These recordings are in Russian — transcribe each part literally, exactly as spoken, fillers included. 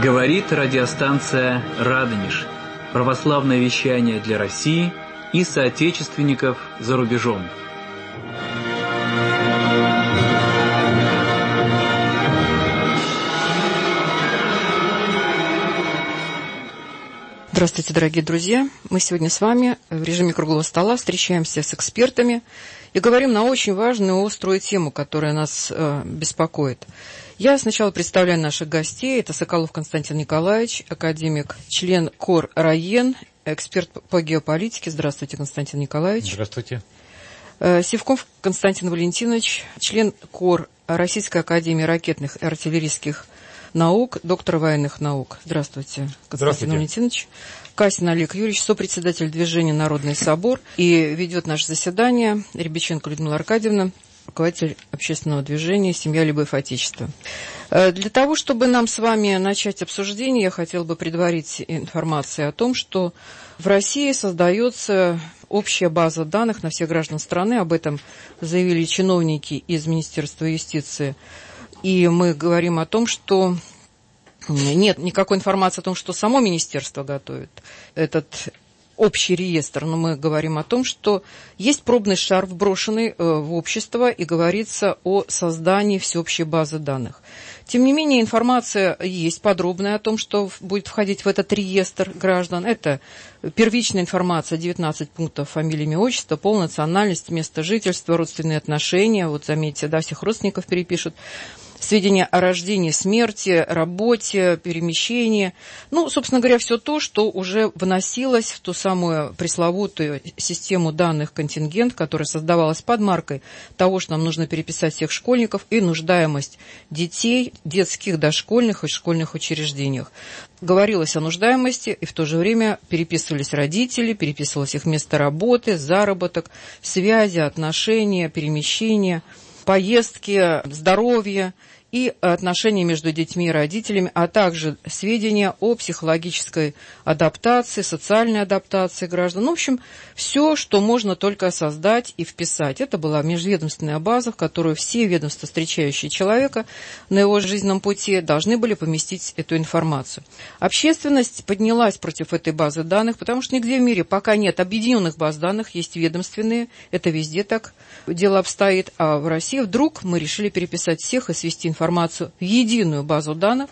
Говорит радиостанция «Радонеж». Православное вещание для России и соотечественников за рубежом. Здравствуйте, дорогие друзья! Мы сегодня с вами в режиме круглого стола встречаемся с экспертами и говорим на очень важную и острую тему, которая нас э, беспокоит. Я сначала представляю наших гостей. Это Соколов Константин Николаевич, академик, член КОР РАЕН, эксперт по геополитике. Здравствуйте, Константин Николаевич. Здравствуйте. Сивков Константин Валентинович, член КОР Российской академии ракетных и артиллерийских наук, доктор военных наук. Здравствуйте, Константин Здравствуйте. Валентинович. Касин Олег Юрьевич, сопредседатель движения «Народный собор», и ведет наше заседание Рябиченко Людмила Аркадьевна, руководитель общественного движения «Семья, любовь, отечество». Для того, чтобы нам с вами начать обсуждение, я хотела бы предварить информацию о том, что в России создается общая база данных на всех граждан страны. Об этом заявили чиновники из Министерства юстиции. И мы говорим о том, что нет никакой информации о том, что само министерство готовит этот общий реестр, но мы говорим о том, что есть пробный шар, вброшенный в общество, и говорится о создании всеобщей базы данных. Тем не менее, информация есть подробная о том, что будет входить в этот реестр граждан. Это первичная информация, девятнадцать пунктов: фамилия, имя, отчество, пол, национальность, место жительства, родственные отношения. Вот заметьте, да, всех родственников перепишут. Сведения о рождении, смерти, работе, перемещении. Ну, собственно говоря, все то, что уже вносилось в ту самую пресловутую систему данных контингент, которая создавалась под маркой того, что нам нужно переписать всех школьников, и нуждаемость детей, детских, дошкольных и школьных учреждениях. Говорилось о нуждаемости, и в то же время переписывались родители, переписывалось их место работы, заработок, связи, отношения, перемещения, поездки, здоровье и отношения между детьми и родителями, а также сведения о психологической адаптации, социальной адаптации граждан. Ну, в общем, все, что можно только создать и вписать. Это была межведомственная база, в которую все ведомства, встречающие человека на его жизненном пути, должны были поместить эту информацию. Общественность поднялась против этой базы данных, потому что нигде в мире пока нет объединенных баз данных, есть ведомственные, это везде так дело обстоит, а в России вдруг мы решили переписать всех и свести информацию информацию в единую базу данных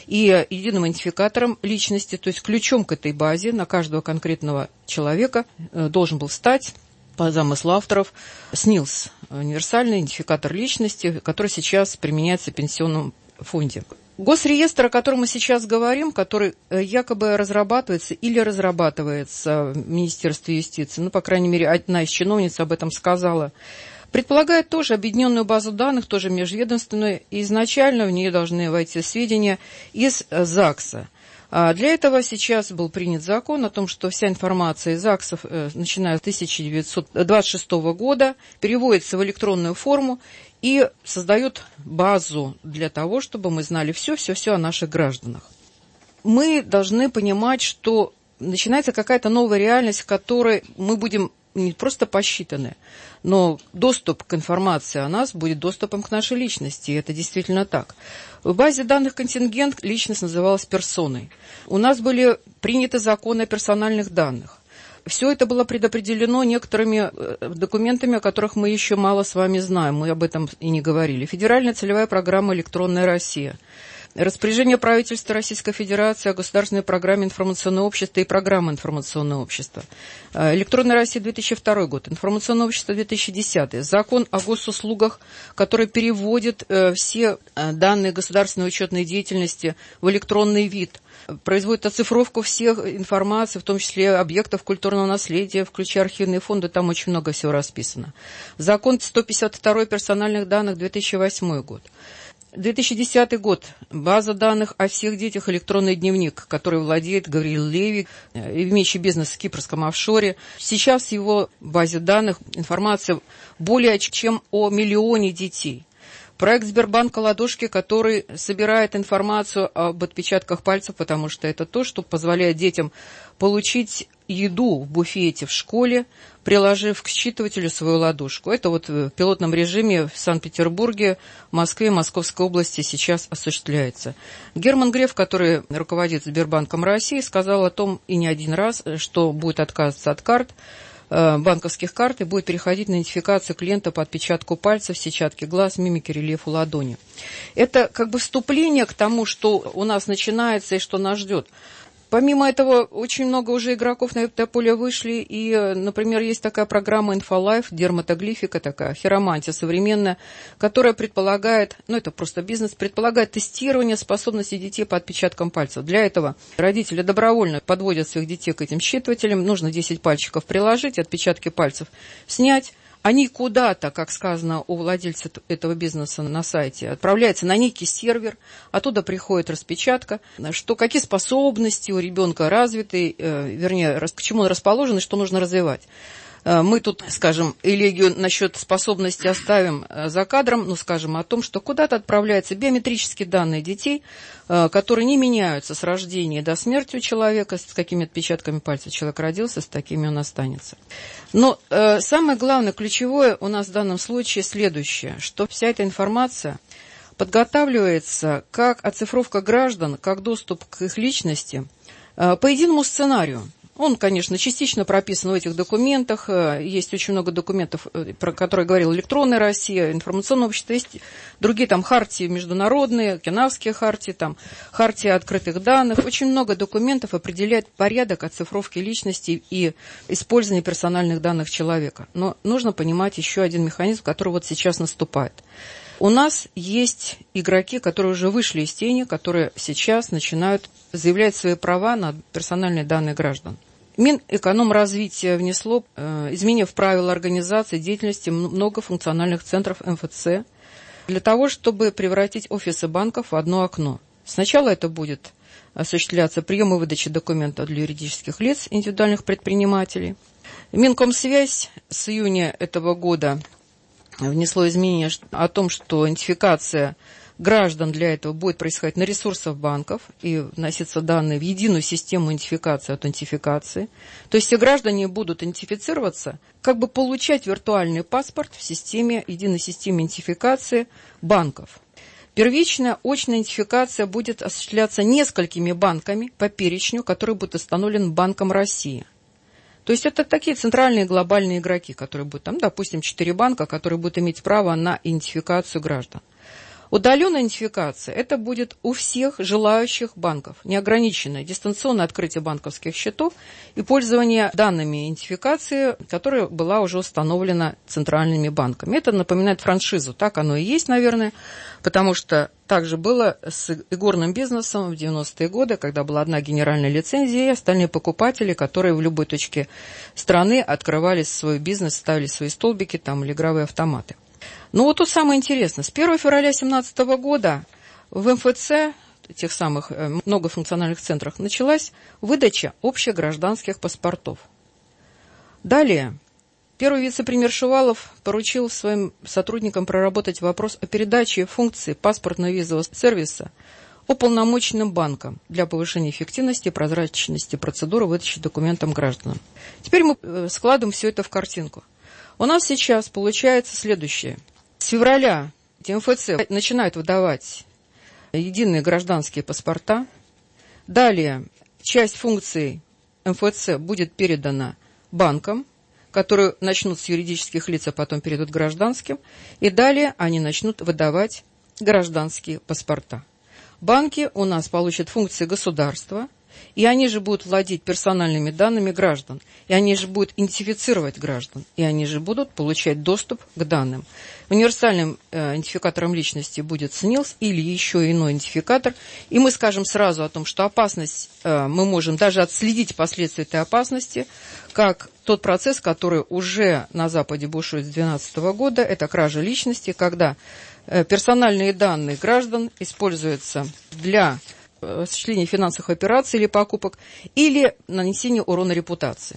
и единым идентификатором личности, то есть ключом к этой базе на каждого конкретного человека должен был стать, по замыслу авторов, СНИЛС, универсальный идентификатор личности, который сейчас применяется в пенсионном фонде. Госреестр, о котором мы сейчас говорим, который якобы разрабатывается или разрабатывается в Министерстве юстиции, ну, по крайней мере, одна из чиновниц об этом сказала, предполагает тоже объединенную базу данных, тоже межведомственную, и изначально в нее должны войти сведения из ЗАГСа. А для этого сейчас был принят закон о том, что вся информация из ЗАГСов, начиная с тысяча девятьсот двадцать шестого года, переводится в электронную форму и создает базу для того, чтобы мы знали все-все-все о наших гражданах. Мы должны понимать, что начинается какая-то новая реальность, в которой мы будем не просто посчитаны, но доступ к информации о нас будет доступом к нашей личности, и это действительно так. В базе данных контингент личность называлась персоной. У нас были приняты законы о персональных данных. Все это было предопределено некоторыми документами, о которых мы еще мало с вами знаем, мы об этом и не говорили. Федеральная целевая программа «Электронная Россия». Распоряжение правительства Российской Федерации о государственной программе информационного общества и программы информационного общества. Электронная Россия две тысячи второй год, информационное общество две тысячи десятый. Закон о госуслугах, который переводит все данные государственной учетной деятельности в электронный вид. Производит оцифровку всех информации, в том числе объектов культурного наследия, включая архивные фонды, там очень много всего расписано. Закон сто пятьдесят два персональных данных две тысячи восьмой год. две тысячи десятый год. База данных о всех детях, электронный дневник, который владеет Гавриил Леви, имеющий бизнес в кипрском офшоре. Сейчас в его базе данных информация более чем о миллионе детей. Проект Сбербанка «Ладошки», который собирает информацию об отпечатках пальцев, потому что это то, что позволяет детям получить еду в буфете в школе, приложив к считывателю свою ладошку. Это вот в пилотном режиме в Санкт-Петербурге, Москве, Московской области сейчас осуществляется. Герман Греф, который руководит Сбербанком России, сказал о том и не один раз, что будет отказываться от карт, банковских карт и будет переходить на идентификацию клиента по отпечатку пальцев, сетчатке глаз, мимике, рельефу ладони. Это как бы вступление к тому, что у нас начинается и что нас ждет. Помимо этого, очень много уже игроков на это поле вышли, и, например, есть такая программа InfoLife, дерматоглифика такая, хиромантия современная, которая предполагает, ну это просто бизнес, предполагает тестирование способностей детей по отпечаткам пальцев. Для этого родители добровольно подводят своих детей к этим считывателям, нужно десять пальчиков приложить, отпечатки пальцев снять. Они куда-то, как сказано у владельца этого бизнеса на сайте, отправляются на некий сервер, оттуда приходит распечатка, что какие способности у ребенка развиты, э, вернее, к чему он расположен и что нужно развивать. Мы тут, скажем, элегию насчет способности оставим за кадром, ну, скажем, о том, что куда-то отправляются биометрические данные детей, которые не меняются с рождения до смерти у человека, с какими отпечатками пальцев человек родился, с такими он останется. Но э, самое главное, ключевое у нас в данном случае следующее, что вся эта информация подготавливается как оцифровка граждан, как доступ к их личности э, по единому сценарию. Он, конечно, частично прописан в этих документах. Есть очень много документов, про которые говорила электронная Россия, информационное общество. Есть другие там хартии международные, Кенавские хартии, там, хартия открытых данных. Очень много документов определяет порядок оцифровки личности и использования персональных данных человека. Но нужно понимать еще один механизм, который вот сейчас наступает. У нас есть игроки, которые уже вышли из тени, которые сейчас начинают заявлять свои права на персональные данные граждан. Минэкономразвития внесло э, изменения в правила организации деятельности многофункциональных центров эм эф цэ для того, чтобы превратить офисы банков в одно окно. Сначала это будет осуществляться прием и выдача документов для юридических лиц, индивидуальных предпринимателей. Минкомсвязь с июня этого года внесло изменение о том, что идентификация граждан для этого будет происходить на ресурсах банков и вносятся данные в единую систему идентификации, аутентификации. То есть все граждане будут идентифицироваться, как бы получать виртуальный паспорт в системе, единой системе идентификации банков. Первичная очная идентификация будет осуществляться несколькими банками по перечню, который будет установлен Банком России. То есть это такие центральные глобальные игроки, которые будут, там, допустим, четыре банка, которые будут иметь право на идентификацию граждан. Удаленная идентификация – это будет у всех желающих банков, неограниченное дистанционное открытие банковских счетов и пользование данными идентификации, которая была уже установлена центральными банками. Это напоминает франшизу, так оно и есть, наверное, потому что так же было с игорным бизнесом в девяностые годы, когда была одна генеральная лицензия, и остальные покупатели, которые в любой точке страны открывали свой бизнес, ставили свои столбики там, или игровые автоматы. Ну вот тут самое интересное. С первого февраля две тысячи семнадцатого года в эм эф цэ, тех самых многофункциональных центрах, началась выдача общегражданских паспортов. Далее первый вице-премьер Шувалов поручил своим сотрудникам проработать вопрос о передаче функции паспортно-визового сервиса уполномоченным банкам для повышения эффективности и прозрачности процедуры выдачи документам гражданам. Теперь мы складываем все это в картинку. У нас сейчас получается следующее. С февраля эм эф цэ начинают выдавать единые гражданские паспорта. Далее часть функций эм эф цэ будет передана банкам, которые начнут с юридических лиц, а потом перейдут к гражданским. И далее они начнут выдавать гражданские паспорта. Банки у нас получат функции государства, и они же будут владеть персональными данными граждан, и они же будут идентифицировать граждан, и они же будут получать доступ к данным. Универсальным э, идентификатором личности будет СНИЛС или еще иной идентификатор, и мы скажем сразу о том, что опасность, э, мы можем даже отследить последствия этой опасности, как тот процесс, который уже на Западе бушует с две тысячи двенадцатого года, это кража личности, когда э, персональные данные граждан используются для осуществления финансовых операций или покупок, или нанесения урона репутации.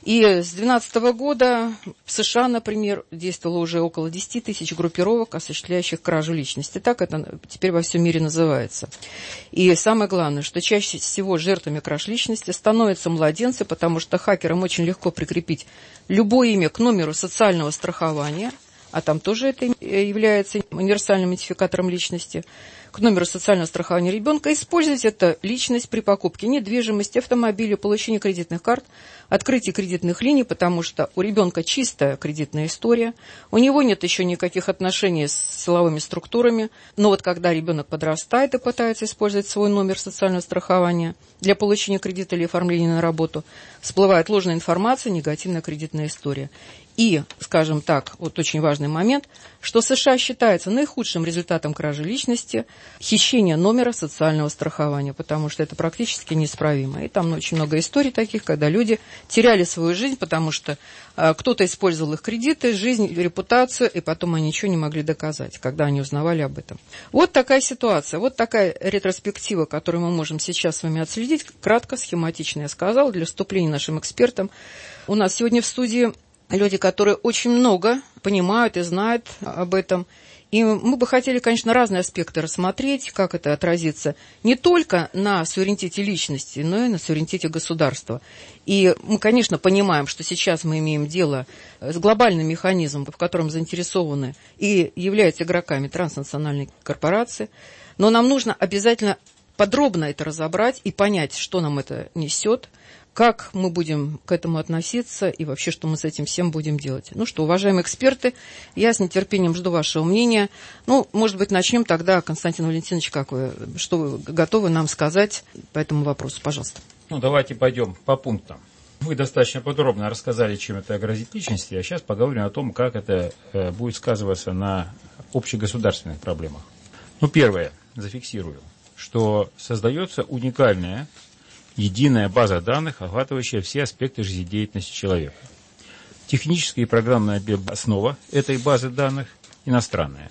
И с две тысячи двенадцатого года в США, например, действовало уже около десяти тысяч группировок, осуществляющих кражу личности. Так это теперь во всем мире называется. И самое главное, что чаще всего жертвами краж личности становятся младенцы, потому что хакерам очень легко прикрепить любое имя к номеру социального страхования, а там тоже это является универсальным идентификатором личности, к номеру социального страхования ребенка, использовать эту личность при покупке недвижимости, автомобиля, получении кредитных карт, открытии кредитных линий, потому что у ребенка чистая кредитная история, у него нет еще никаких отношений с силовыми структурами, но вот когда ребенок подрастает и пытается использовать свой номер социального страхования для получения кредита или оформления на работу, всплывает ложная информация, негативная кредитная история. И, скажем так, вот очень важный момент, что США считается наихудшим результатом кражи личности хищение номера социального страхования, потому что это практически неисправимо. И там очень много историй таких, когда люди теряли свою жизнь, потому что а, кто-то использовал их кредиты, жизнь, репутацию, и потом они ничего не могли доказать, когда они узнавали об этом. Вот такая ситуация, вот такая ретроспектива, которую мы можем сейчас с вами отследить. Кратко, схематично я сказала, для вступления нашим экспертам. У нас сегодня в студии люди, которые очень много понимают и знают об этом. И мы бы хотели, конечно, разные аспекты рассмотреть, как это отразится не только на суверенитете личности, но и на суверенитете государства. И мы, конечно, понимаем, что сейчас мы имеем дело с глобальным механизмом, в котором заинтересованы и являются игроками транснациональные корпорации. Но нам нужно обязательно подробно это разобрать и понять, что нам это несет, как мы будем к этому относиться и вообще, что мы с этим всем будем делать. Ну что, уважаемые эксперты, я с нетерпением жду вашего мнения. Ну, может быть, начнем тогда, Константин Валентинович, как вы, что вы готовы нам сказать по этому вопросу, пожалуйста. Ну, давайте пойдем по пунктам. Вы достаточно подробно рассказали, чем это грозит личности, а сейчас поговорим о том, как это э, будет сказываться на общегосударственных проблемах. Ну, первое, зафиксирую, что создается уникальная единая база данных, охватывающая все аспекты жизнедеятельности человека. Техническая и программная основа этой базы данных иностранная.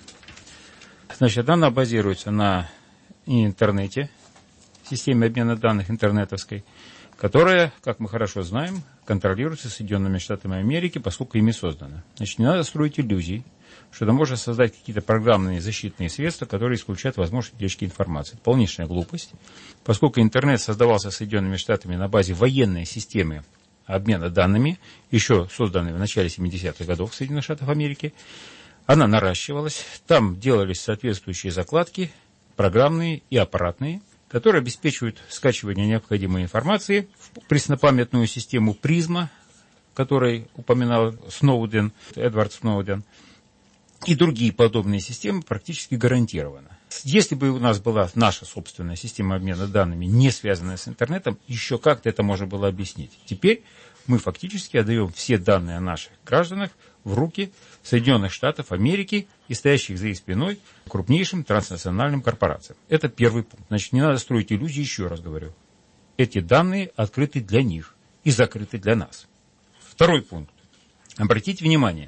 Значит, она базируется на интернете, системе обмена данных интернетовской, которая, как мы хорошо знаем, контролируется Соединенными Штатами Америки, поскольку ими создана. Значит, не надо строить иллюзий, что это можно создать какие-то программные защитные средства, которые исключают возможность утечки информации. Полнейшая глупость. Поскольку интернет создавался Соединенными Штатами на базе военной системы обмена данными, еще созданной в начале семидесятых годов Соединенных Штатов Америки, она наращивалась, там делались соответствующие закладки, программные и аппаратные, которые обеспечивают скачивание необходимой информации в преснопамятную систему призма, которой упоминал Сноуден, Эдвард Сноуден, и другие подобные системы практически гарантированно. Если бы у нас была наша собственная система обмена данными, не связанная с интернетом, еще как-то это можно было объяснить. Теперь мы фактически отдаем все данные о наших гражданах в руки Соединенных Штатов Америки и стоящих за их спиной крупнейшим транснациональным корпорациям. Это первый пункт. Значит, не надо строить иллюзии, еще раз говорю. Эти данные открыты для них и закрыты для нас. Второй пункт. Обратите внимание,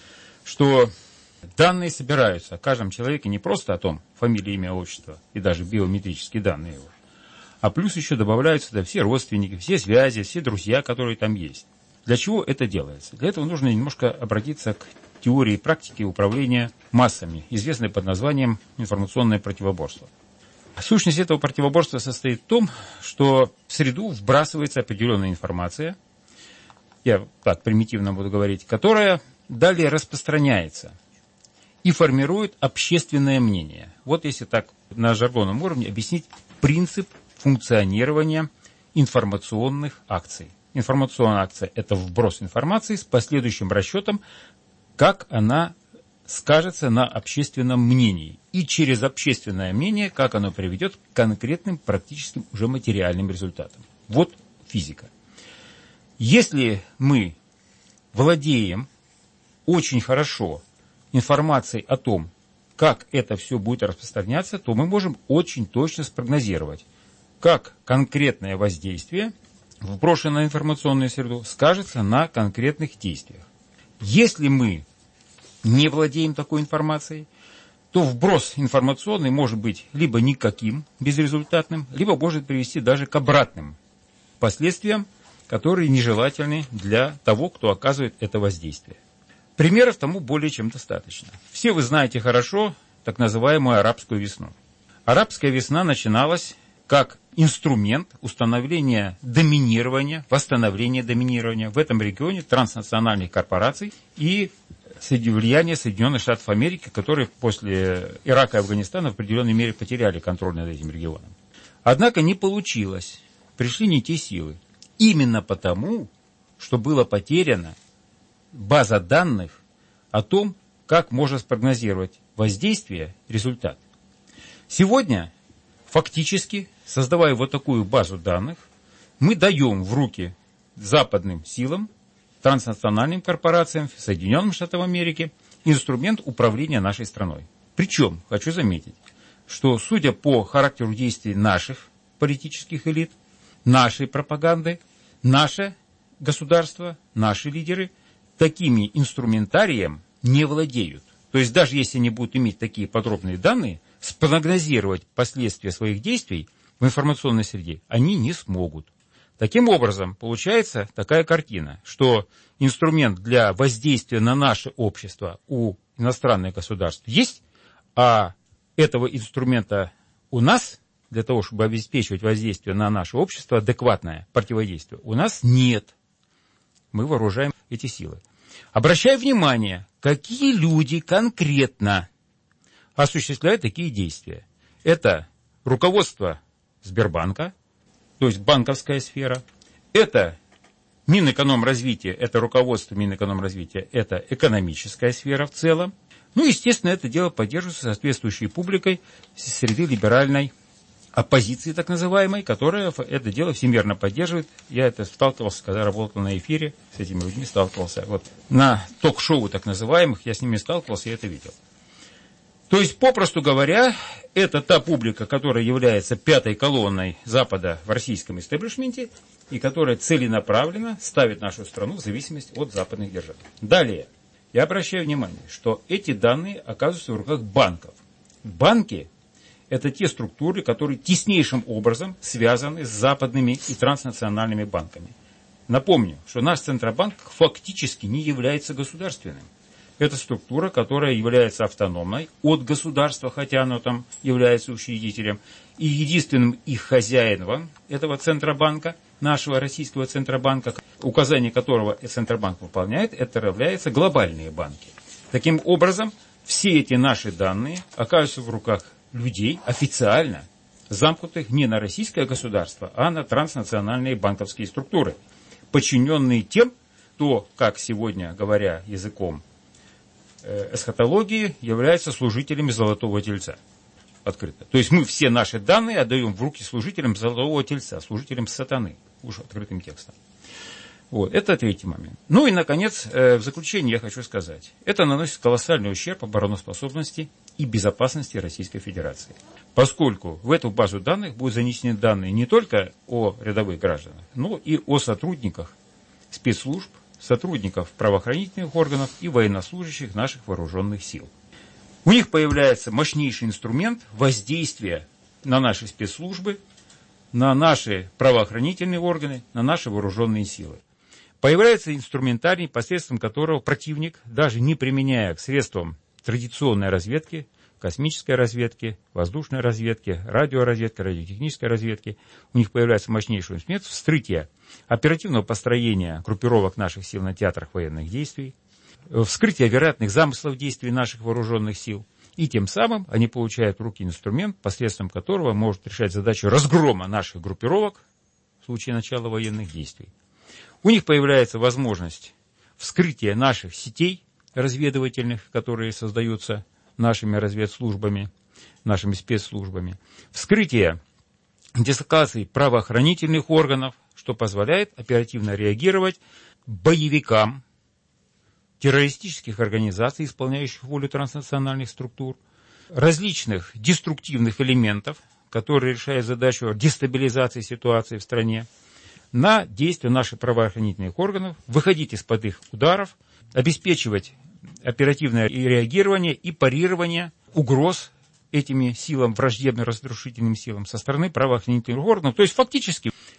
что данные собираются о каждом человеке не просто о том, фамилия, имя, отчество и даже биометрические данные его, а плюс еще добавляются сюда все родственники, все связи, все друзья, которые там есть. Для чего это делается? Для этого нужно немножко обратиться к теории и практике управления массами, известной под названием информационное противоборство. Сущность этого противоборства состоит в том, что в среду вбрасывается определенная информация, я так примитивно буду говорить, которая далее распространяется и формирует общественное мнение. Вот если так на жаргонном уровне объяснить принцип функционирования информационных акций. Информационная акция – это вброс информации с последующим расчетом, как она скажется на общественном мнении. И через общественное мнение, как оно приведет к конкретным практическим уже материальным результатам. Вот физика. Если мы владеем очень хорошо информацией о том, как это все будет распространяться, то мы можем очень точно спрогнозировать, как конкретное воздействие, вброшенное в информационную среду, скажется на конкретных действиях. Если мы не владеем такой информацией, то вброс информационный может быть либо никаким, безрезультатным, либо может привести даже к обратным последствиям которые нежелательны для того, кто оказывает это воздействие. Примеров тому более чем достаточно. Все вы знаете хорошо так называемую арабскую весну. Арабская весна начиналась как инструмент установления доминирования, восстановления доминирования в этом регионе транснациональных корпораций и влияния Соединенных Штатов Америки, которые после Ирака и Афганистана в определенной мере потеряли контроль над этим регионом. Однако не получилось. Пришли не те силы. Именно потому, что была потеряна база данных о том, как можно спрогнозировать воздействие, результат. Сегодня, фактически, создавая вот такую базу данных, мы даем в руки западным силам, транснациональным корпорациям, Соединенным Штатам Америки инструмент управления нашей страной. Причем, хочу заметить, что, судя по характеру действий наших политических элит, нашей пропаганды, наше государство, наши лидеры такими инструментарием не владеют. То есть даже если они будут иметь такие подробные данные, спрогнозировать последствия своих действий в информационной среде они не смогут. Таким образом, получается такая картина, что инструмент для воздействия на наше общество у иностранных государств есть, а этого инструмента у нас, для того, чтобы обеспечивать воздействие на наше общество, адекватное противодействие, у нас нет. Мы вооружаем эти силы. Обращаю внимание, какие люди конкретно осуществляют такие действия. Это руководство Сбербанка, то есть банковская сфера. Это Минэкономразвитие, это руководство Минэкономразвития, это экономическая сфера в целом. Ну, естественно, это дело поддерживается соответствующей публикой среды либеральной оппозиции, так называемой, которая это дело всемирно поддерживает. Я это сталкивался, когда работал на эфире, с этими людьми сталкивался. Вот на ток-шоу так называемых я с ними сталкивался и это видел. То есть, попросту говоря, это та публика, которая является пятой колонной Запада в российском истеблишменте и которая целенаправленно ставит нашу страну в зависимость от западных держав. Далее, я обращаю внимание, что эти данные оказываются в руках банков. Банки – это те структуры, которые теснейшим образом связаны с западными и транснациональными банками. Напомню, что наш Центробанк фактически не является государственным. Это структура, которая является автономной от государства, хотя оно там является учредителем. И единственным их хозяином этого Центробанка, нашего российского Центробанка, указание которого Центробанк выполняет, это являются глобальные банки. Таким образом, все эти наши данные оказываются в руках людей официально замкнутых не на российское государство, а на транснациональные банковские структуры, подчиненные тем, кто, как сегодня говоря языком эсхатологии, является служителями Золотого Тельца. Открыто. То есть мы все наши данные отдаем в руки служителям Золотого Тельца, служителям сатаны, уж открытым текстом. Вот, это третий момент. Ну и, наконец, в заключение я хочу сказать. Это наносит колоссальный ущерб обороноспособности и безопасности Российской Федерации. Поскольку в эту базу данных будут занесены данные не только о рядовых гражданах, но и о сотрудниках спецслужб, сотрудников правоохранительных органов и военнослужащих наших вооруженных сил. У них появляется мощнейший инструмент воздействия на наши спецслужбы, на наши правоохранительные органы, на наши вооруженные силы. Появляется инструментарий, посредством которого противник, даже не применяя к средствам традиционной разведки, космической разведки, воздушной разведки, радиоразведки, радиотехнической разведки, у них появляется мощнейший инструмент вскрытия оперативного построения группировок наших сил на театрах военных действий, вскрытие вероятных замыслов действий наших вооруженных сил, и тем самым они получают в руки инструмент, посредством которого может решать задачу разгрома наших группировок в случае начала военных действий. У них появляется возможность вскрытия наших сетей разведывательных, которые создаются нашими разведслужбами, нашими спецслужбами, вскрытие дислокаций правоохранительных органов, что позволяет оперативно реагировать боевикам террористических организаций, исполняющих волю транснациональных структур, различных деструктивных элементов, которые решают задачу дестабилизации ситуации в стране, на действия наших правоохранительных органов, выходить из-под их ударов, обеспечивать оперативное реагирование и парирование угроз этими силам, враждебным разрушительным силам со стороны правоохранительных органов. То есть фактически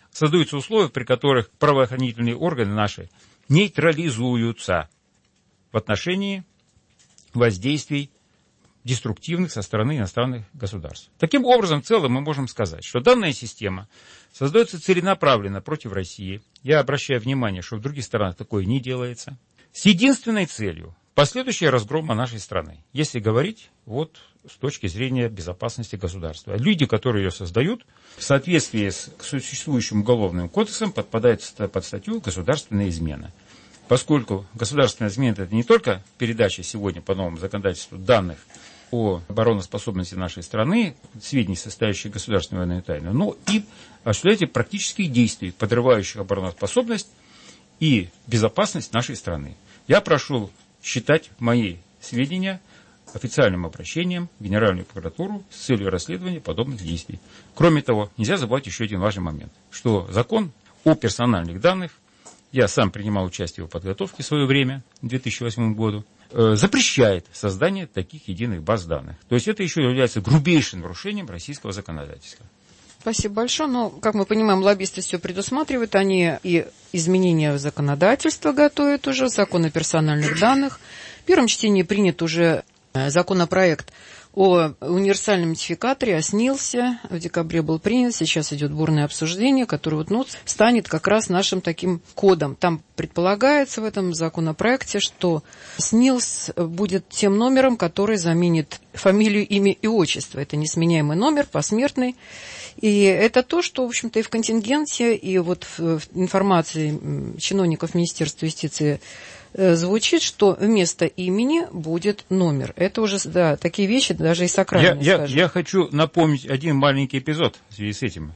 создаются условия, при которых правоохранительные органы наши нейтрализуются в отношении воздействий деструктивных со стороны иностранных государств. Таким образом, в целом мы можем сказать, что данная система создается целенаправленно против России. Я обращаю внимание, что в других странах такое не делается. С единственной целью – последующая разгрома нашей страны. Если говорить вот с точки зрения безопасности государства. Люди, которые ее создают, в соответствии с существующим уголовным кодексом подпадают под статью «Государственная измена». Поскольку государственная измена – это не только передача сегодня по новому законодательству данных о обороноспособности нашей страны, сведений, состоящих государственной военной тайны, но и осуществляете практических действий, подрывающих обороноспособность и безопасность нашей страны. Я прошу считать мои сведения официальным обращением в Генеральную прокуратуру с целью расследования подобных действий. Кроме того, нельзя забывать еще один важный момент, что закон о персональных данных, я сам принимал участие в подготовке в свое время, в две тысячи восьмом году, э, запрещает создание таких единых баз данных. То есть это еще является грубейшим нарушением российского законодательства. Спасибо большое. Но, как мы понимаем, лоббисты все предусматривают. Они и изменения в законодательство готовят уже, закон о персональных данных. В первом чтении принят уже законопроект о универсальном идентификаторе, оснился, в декабре был принят, сейчас идет бурное обсуждение, которое вот, ну, станет как раз нашим таким кодом. Там предполагается в этом законопроекте, что СНИЛС будет тем номером, который заменит фамилию, имя и отчество. Это несменяемый номер, посмертный. И это то, что, в общем-то, и в контингенте, и вот в информации чиновников Министерства юстиции звучит, что вместо имени будет номер. Это уже, да, такие вещи, даже и сакральные, я, я, я хочу напомнить один маленький эпизод в связи с этим,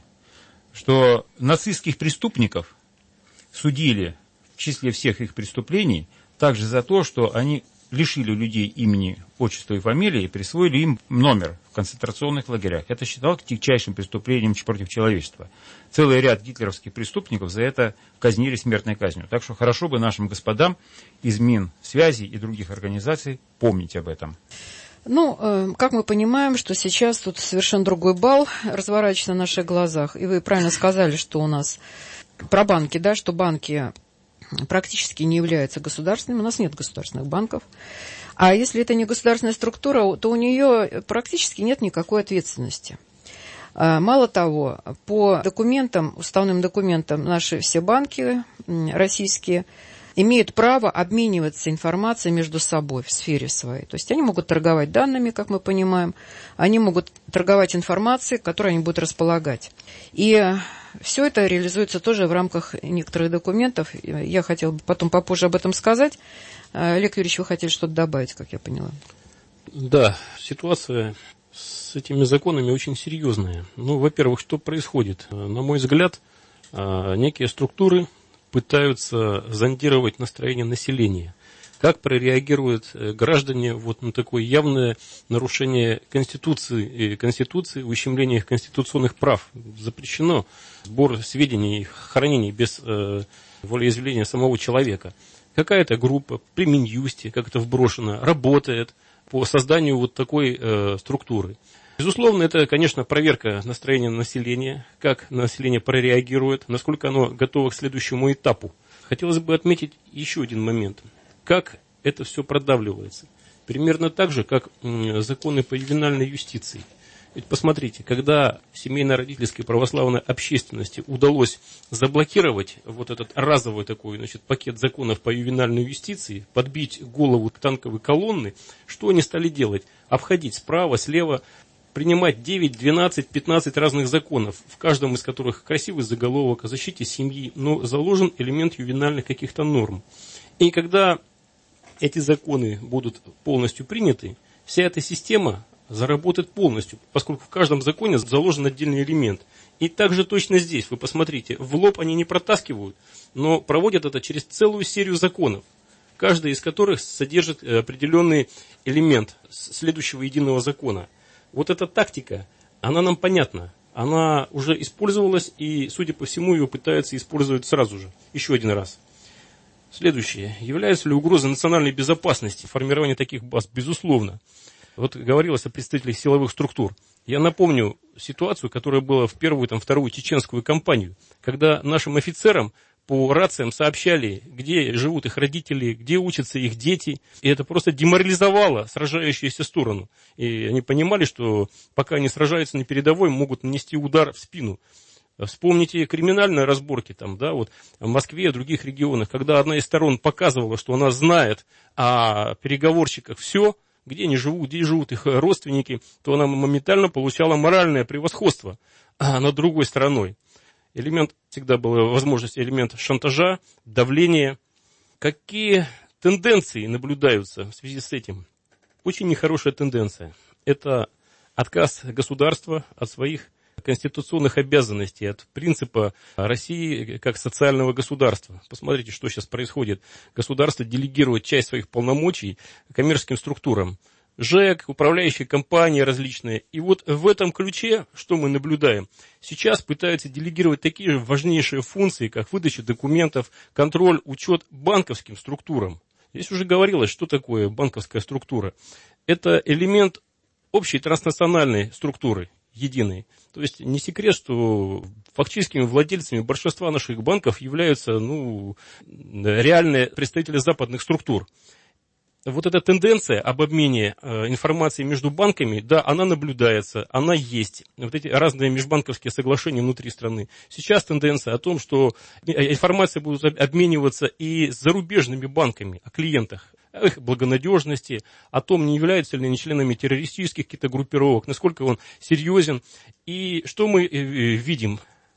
что нацистских преступников судили в числе всех их преступлений также за то, что они лишили людей имени, отчества и фамилии и присвоили им номер в концентрационных лагерях. Это считалось тягчайшим преступлением против человечества. Целый ряд гитлеровских преступников за это казнили смертной казнью. Так что хорошо бы нашим господам из Минсвязи и других организаций помнить об этом. Ну, как мы понимаем, что сейчас тут совершенно другой бал разворачивается на наших глазах. И вы правильно сказали, что у нас про банки, да, что банки практически не являются государственными. У нас нет государственных банков. А если это не государственная структура, то у нее практически нет никакой ответственности. Мало того, по документам, уставным документам, наши все банки российские имеют право обмениваться информацией между собой в сфере своей. То есть они могут торговать данными, как мы понимаем, они могут торговать информацией, которой они будут располагать. И все это реализуется тоже в рамках некоторых документов. Я хотела бы потом попозже об этом сказать. Олег Юрьевич, вы хотели что-то добавить, как я поняла? Да, ситуация с этими законами очень серьезная. Ну, во-первых, что происходит? На мой взгляд, некие структуры пытаются зондировать настроение населения. Как прореагируют граждане вот на такое явное нарушение Конституции, Конституции, ущемление их конституционных прав? Запрещено сбор сведений, хранение без э, волеизъявления самого человека. Какая-то группа при Минюсте, как это вброшено, работает по созданию вот такой э, структуры. Безусловно, это, конечно, проверка настроения населения, как население прореагирует, насколько оно готово к следующему этапу. Хотелось бы отметить еще один момент. Как это все продавливается. Примерно так же, как м, законы по ювенальной юстиции. Ведь посмотрите, когда семейно-родительской православной общественности удалось заблокировать вот этот разовый такой, значит, пакет законов по ювенальной юстиции, подбить голову танковой колонны, что они стали делать? Обходить справа, слева, принимать девять, двенадцать, пятнадцать разных законов, в каждом из которых красивый заголовок о защите семьи, но заложен элемент ювенальных каких-то норм. И когда эти законы будут полностью приняты, вся эта система заработает полностью, поскольку в каждом законе заложен отдельный элемент. И также точно здесь, вы посмотрите, в лоб они не протаскивают, но проводят это через целую серию законов, каждый из которых содержит определенный элемент следующего единого закона. Вот эта тактика, она нам понятна, она уже использовалась и, судя по всему, ее пытаются использовать сразу же, еще один раз. Следующее. Является ли угрозой национальной безопасности формирование таких баз? Безусловно. Вот говорилось о представителях силовых структур. Я напомню, ситуацию, которая была в первую, там, вторую чеченскую кампанию, когда нашим офицерам по рациям сообщали, где живут их родители, где учатся их дети, и это просто деморализовало сражающуюся сторону. И они понимали, что пока они сражаются на передовой, могут нанести удар в спину. Вспомните криминальные разборки там, да, вот, в Москве и в других регионах, когда одна из сторон показывала, что она знает о переговорщиках все, где они живут, где живут их родственники, то она моментально получала моральное превосходство над другой стороной. Элемент, всегда была возможность, элемент шантажа, давления. Какие тенденции наблюдаются в связи с этим? Очень нехорошая тенденция. Это отказ государства от своих конституционных обязанностей, от принципа России как социального государства. Посмотрите, что сейчас происходит. Государство делегирует часть своих полномочий коммерческим структурам. ЖЭК, управляющие компании различные. И вот в этом ключе, что мы наблюдаем, сейчас пытаются делегировать такие же важнейшие функции, как выдача документов, контроль, учет банковским структурам. Здесь уже говорилось, что такое банковская структура. Это элемент общей транснациональной структуры, единой. То есть не секрет, что фактическими владельцами большинства наших банков являются ну, реальные представители западных структур. Вот эта тенденция об обмене э, информацией между банками, да, она наблюдается, она есть. Вот эти разные межбанковские соглашения внутри страны. Сейчас тенденция о том, что информация будет обмениваться и с зарубежными банками о клиентах, о их благонадежности, о том, не являются ли они членами террористических каких-то группировок, насколько он серьезен. И что мы э, видим?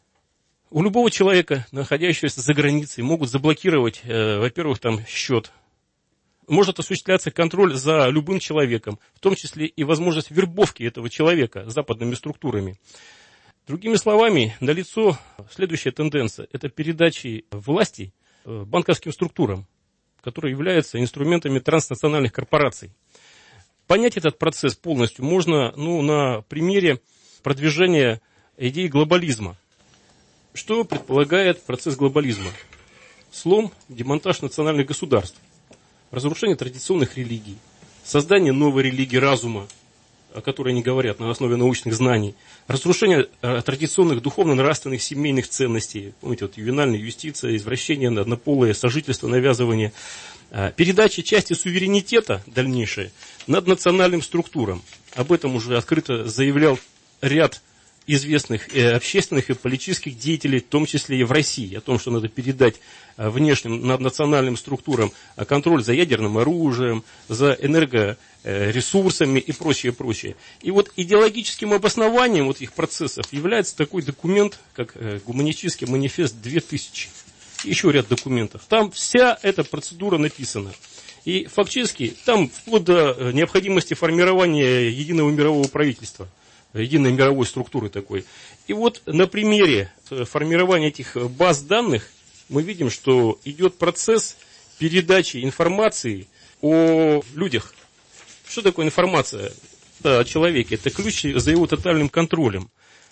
У любого человека, находящегося за границей, могут заблокировать, э, во-первых, там счет. Может осуществляться контроль за любым человеком, в том числе и возможность вербовки этого человека западными структурами. Другими словами, налицо следующая тенденция – это передача власти банковским структурам, которые являются инструментами транснациональных корпораций. Понять этот процесс полностью можно ну, на примере продвижения идеи глобализма. Что предполагает процесс глобализма? Слом, демонтаж национальных государств. Разрушение традиционных религий, создание новой религии разума, о которой они говорят на основе научных знаний, разрушение э, традиционных духовно-нравственных семейных ценностей, помните, вот ювенальная юстиция, извращение, однополое сожительство, навязывание, э, передача части суверенитета дальнейшее над национальным структурам. Об этом уже открыто заявлял ряд известных э, общественных и политических деятелей, в том числе и в России, о том, что надо передать э, внешним наднациональным структурам э, контроль за ядерным оружием, за энергоресурсами и прочее, прочее. И вот идеологическим обоснованием вот этих процессов является такой документ, как э, Гуманистический манифест две тысячи. Еще ряд документов. Там вся эта процедура написана. И фактически там вплоть до необходимости формирования единого мирового правительства, единой мировой структуры такой. И вот на примере формирования этих баз данных мы видим, что идет процесс передачи информации о людях. Что такое информация о человеке? Это ключ за его тотальным контролем.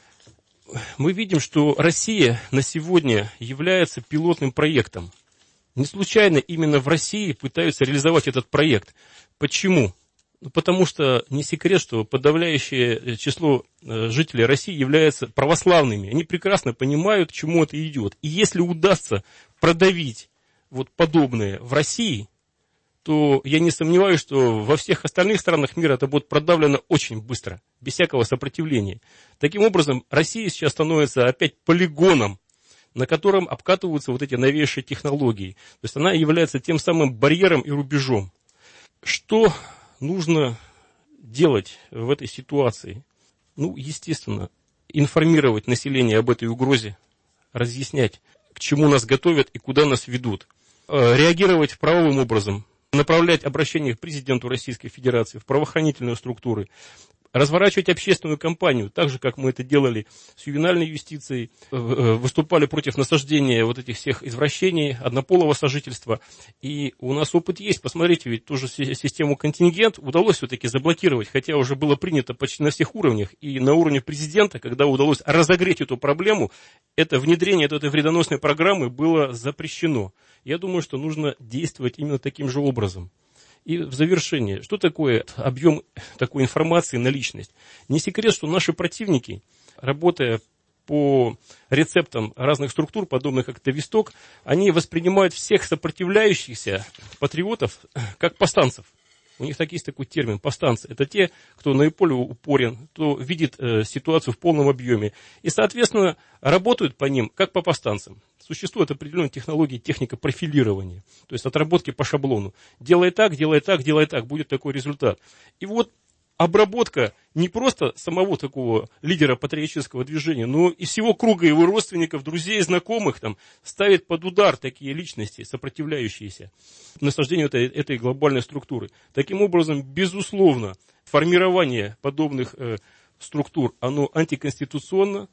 Мы видим, что Россия на сегодня является пилотным проектом. Не случайно именно в России пытаются реализовать этот проект. Почему? Потому что не секрет, что подавляющее число жителей России являются православными. Они прекрасно понимают, к чему это идет. И если удастся продавить вот подобное в России, то я не сомневаюсь, что во всех остальных странах мира это будет продавлено очень быстро, без всякого сопротивления. Таким образом, Россия сейчас становится опять полигоном, на котором обкатываются вот эти новейшие технологии. То есть она является тем самым барьером и рубежом. Что нужно делать в этой ситуации? Ну, естественно, информировать население об этой угрозе, разъяснять, к чему нас готовят и куда нас ведут, реагировать правовым образом, направлять обращение к президенту Российской Федерации, в правоохранительные структуры, разворачивать общественную кампанию, так же, как мы это делали с ювенальной юстицией, выступали против насаждения вот этих всех извращений, однополого сожительства. И у нас опыт есть. Посмотрите, ведь ту же систему контингент удалось все-таки заблокировать, хотя уже было принято почти на всех уровнях. И на уровне президента, когда удалось разогреть эту проблему, это внедрение этой вредоносной программы было запрещено. Я думаю, что нужно действовать именно таким же образом. И в завершение, что такое объем такой информации на личность? Не секрет, что наши противники, работая по рецептам разных структур, подобных как Тависток, они воспринимают всех сопротивляющихся патриотов как повстанцев. У них так есть такой термин – повстанцы. Это те, кто наиболее упорен, кто видит э, ситуацию в полном объеме. И, соответственно, работают по ним как по повстанцам. Существует определенная технология, техника профилирования, то есть отработки по шаблону. Делай так, делай так, делай так, будет такой результат. И вот обработка не просто самого такого лидера патриотического движения, но и всего круга его родственников, друзей, знакомых там, ставит под удар такие личности, сопротивляющиеся насаждению этой, этой глобальной структуры. Таким образом, безусловно, формирование подобных э, структур, оно антиконституционно,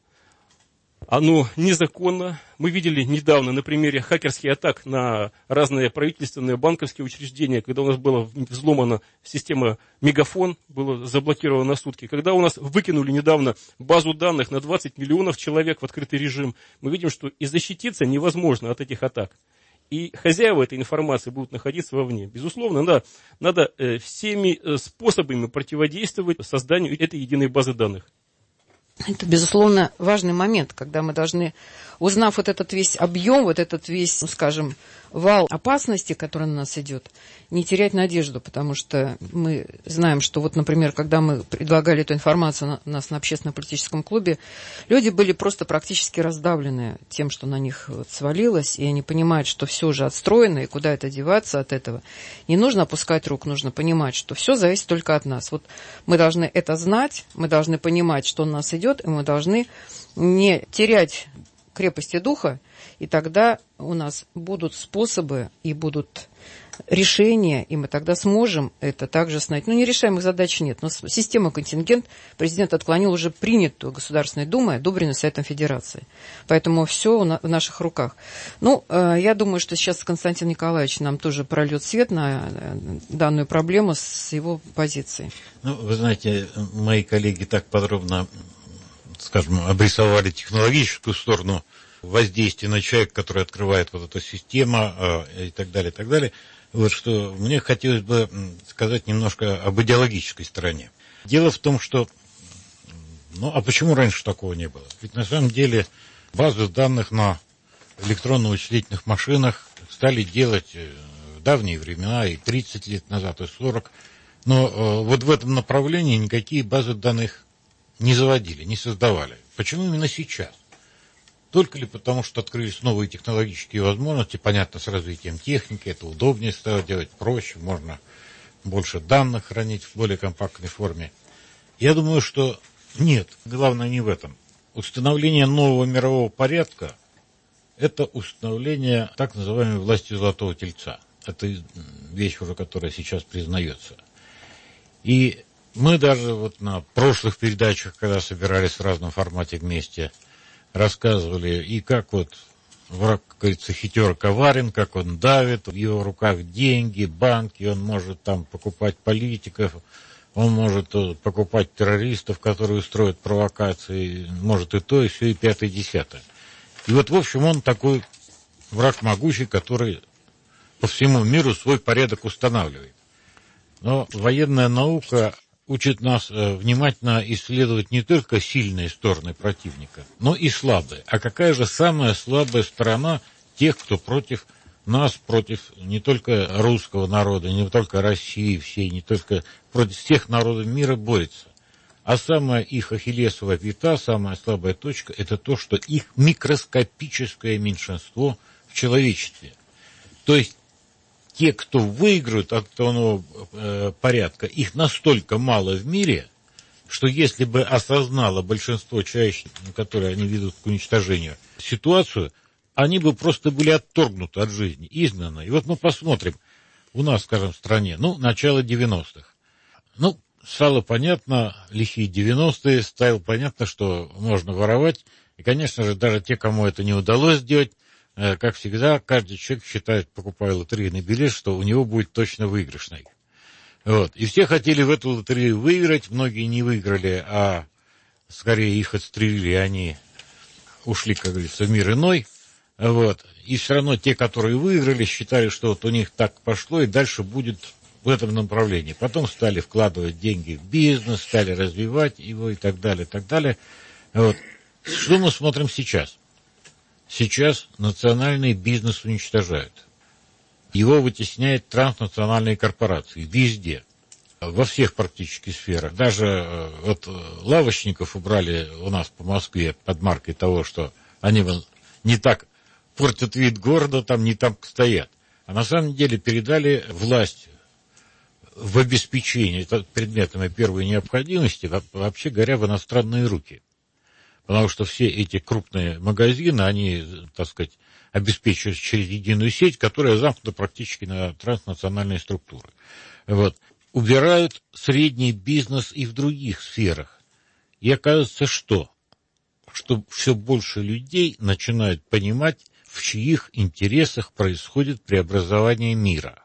оно незаконно. Мы видели недавно на примере хакерских атак на разные правительственные банковские учреждения, когда у нас была взломана система Мегафон, было заблокировано на сутки. Когда у нас выкинули недавно базу данных на двадцать миллионов человек в открытый режим, мы видим, что и защититься невозможно от этих атак. И хозяева этой информации будут находиться вовне. Безусловно, надо, надо э, всеми э, способами противодействовать созданию этой единой базы данных. Это, безусловно, важный момент, когда мы должны, узнав вот этот весь объем, вот этот весь, ну, скажем, вал опасности, который на нас идет, не терять надежду, потому что мы знаем, что вот, например, когда мы предлагали эту информацию у нас на общественно-политическом клубе, люди были просто практически раздавлены тем, что на них вот свалилось, и они понимают, что все уже отстроено, и куда это деваться от этого. Не нужно опускать рук, нужно понимать, что все зависит только от нас. Вот мы должны это знать, мы должны понимать, что на нас идет, и мы должны не терять крепости духа, и тогда у нас будут способы и будут решения, и мы тогда сможем это также снять. Ну, нерешаемых задач нет, но систему контингент президент отклонил уже принятую Государственной Думой, одобренную Советом Федерации. Поэтому все в наших руках. Ну, я думаю, что сейчас Константин Николаевич нам тоже прольет свет на данную проблему с его позиции. Ну, вы знаете, мои коллеги так подробно, скажем, обрисовали технологическую сторону воздействия на человека, который открывает вот эта система э, и так далее, и так далее. Вот что мне хотелось бы сказать немножко об идеологической стороне. Дело в том, что, ну, а почему раньше такого не было? Ведь на самом деле базы данных на электронно-вычислительных машинах стали делать в давние времена, и тридцать лет назад, и сорок. Но э, вот в этом направлении никакие базы данных не заводили, не создавали. Почему именно сейчас? Только ли потому, что открылись новые технологические возможности, понятно, с развитием техники, это удобнее стало делать, проще, можно больше данных хранить в более компактной форме. Я думаю, что нет, главное не в этом. Установление нового мирового порядка – это установление так называемой власти Золотого Тельца. Это вещь уже, которая сейчас признается. И мы даже вот на прошлых передачах, когда собирались в разном формате вместе, рассказывали, и как вот враг, как говорится, хитер коварен, как он давит, в его руках деньги, банки, он может там покупать политиков, он может покупать террористов, которые устроят провокации, может и то, и все, и пятое, и десятое. И вот, в общем, он такой враг могучий, который по всему миру свой порядок устанавливает. Но военная наука учит нас э, внимательно исследовать не только сильные стороны противника, но и слабые. А какая же самая слабая сторона тех, кто против нас, против не только русского народа, не только России всей, не только против всех народов мира борется? А самая их ахиллесова пята, самая слабая точка – это то, что их микроскопическое меньшинство в человечестве. То есть те, кто выиграют от этого э, порядка, их настолько мало в мире, что если бы осознало большинство человечеств, которые они ведут к уничтожению, ситуацию, они бы просто были отторгнуты от жизни, изгнаны. И вот мы посмотрим, у нас, скажем, в стране, ну, начало девяностых. Ну, стало понятно, лихие девяностые, стало понятно, что можно воровать. И, конечно же, даже те, кому это не удалось сделать, как всегда, каждый человек считает, покупая лотерейный билет, что у него будет точно выигрышный. Вот. И все хотели в эту лотерею выиграть, многие не выиграли, а скорее их отстрелили, и они ушли, как говорится, в мир иной. Вот. И все равно те, которые выиграли, считали, что вот у них так пошло, и дальше будет в этом направлении. Потом стали вкладывать деньги в бизнес, стали развивать его и так далее, и так далее. Вот. Что мы смотрим сейчас? Сейчас национальный бизнес уничтожают. Его вытесняют транснациональные корпорации везде, во всех практически сферах. Даже вот лавочников убрали у нас по Москве под маркой того, что они не так портят вид города, там не там стоят. А на самом деле передали власть в обеспечении предметами первой необходимости, вообще говоря, в иностранные руки. Потому что все эти крупные магазины, они, так сказать, обеспечиваются через единую сеть, которая замкнута практически на транснациональные структуры. Вот. Убирают средний бизнес и в других сферах. И оказывается, что? Что все больше людей начинают понимать, в чьих интересах происходит преобразование мира.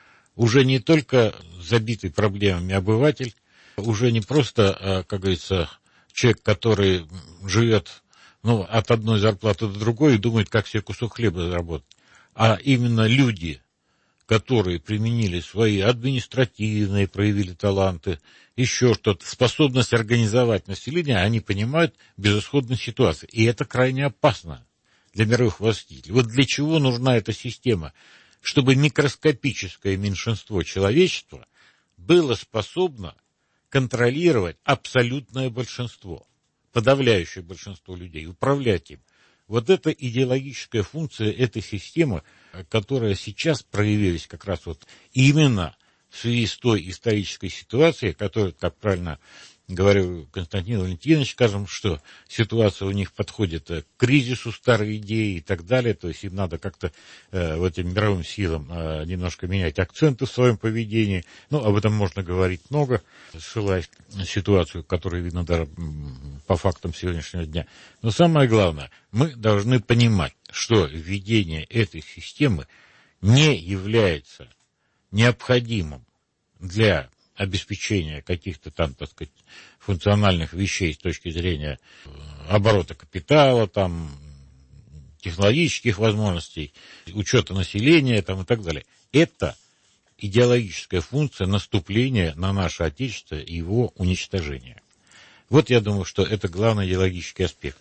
Уже не только забитый проблемами обыватель, уже не просто, как говорится, человек, который живет ну, от одной зарплаты до другой и думает, как себе кусок хлеба заработать, а именно люди, которые применили свои административные, проявили таланты, еще что-то, способность организовать население, они понимают безысходную ситуацию. И это крайне опасно для мировых властителей. Вот для чего нужна эта система? Чтобы микроскопическое меньшинство человечества было способно контролировать абсолютное большинство, подавляющее большинство людей, управлять им. Вот это идеологическая функция этой системы, которая сейчас проявилась как раз вот именно в связи с той исторической ситуацией, которая, как правильно говорю Константин Валентинович, скажем, что ситуация у них подходит к кризису старой идеи и так далее, то есть им надо как-то э, вот этим мировым силам э, немножко менять акценты в своем поведении. Ну, об этом можно говорить много, ссылаясь на ситуацию, которая видно даже по фактам сегодняшнего дня. Но самое главное, мы должны понимать, что введение этой системы не является необходимым для обеспечения каких-то там, так сказать, функциональных вещей с точки зрения оборота капитала, там, технологических возможностей, учета населения там, и так далее. Это идеологическая функция наступления на наше Отечество и его уничтожения. Вот я думаю, что это главный идеологический аспект.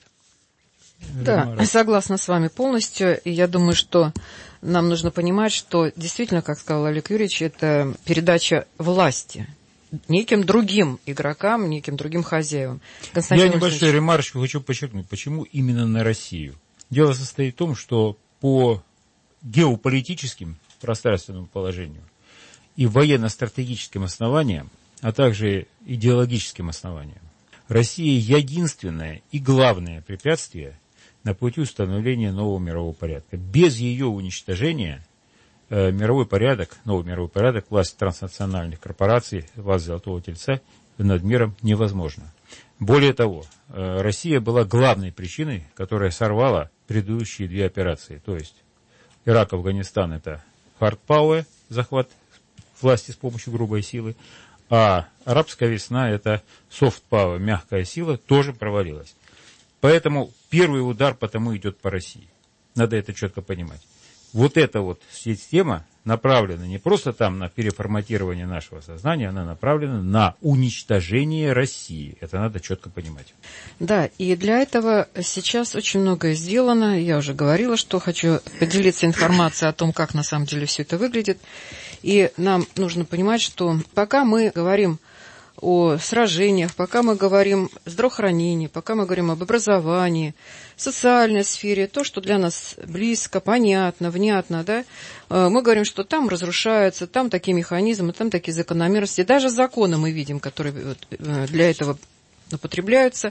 Да, согласна с вами полностью. И я думаю, что нам нужно понимать, что действительно, как сказал Олег Юрьевич, это передача власти неким другим игрокам, неким другим хозяевам. Константин Я небольшую ремарочку хочу подчеркнуть, почему именно на Россию. Дело состоит в том, что по геополитическим пространственному положению и военно-стратегическим основаниям, а также идеологическим основаниям, Россия единственное и главное препятствие на пути установления нового мирового порядка. Без ее уничтожения э, мировой порядок, новый мировой порядок, власть транснациональных корпораций, власть Золотого Тельца над миром невозможно. Более того, э, Россия была главной причиной, которая сорвала предыдущие две операции. То есть Ирак, Афганистан – это hard power, захват власти с помощью грубой силы, а арабская весна – это soft power, мягкая сила, тоже провалилась. Поэтому первый удар потому идет по России. Надо это четко понимать. Вот эта вот система направлена не просто там на переформатирование нашего сознания, она направлена на уничтожение России. Это надо четко понимать. Да, и для этого сейчас очень многое сделано. Я уже говорила, что хочу поделиться информацией о том, как на самом деле все это выглядит. И нам нужно понимать, что пока мы говорим о сражениях, пока мы говорим о здравоохранении, пока мы говорим об образовании, социальной сфере, то, что для нас близко, понятно, внятно, да, мы говорим, что там разрушаются, там такие механизмы, там такие закономерности, даже законы мы видим, которые для этого употребляются.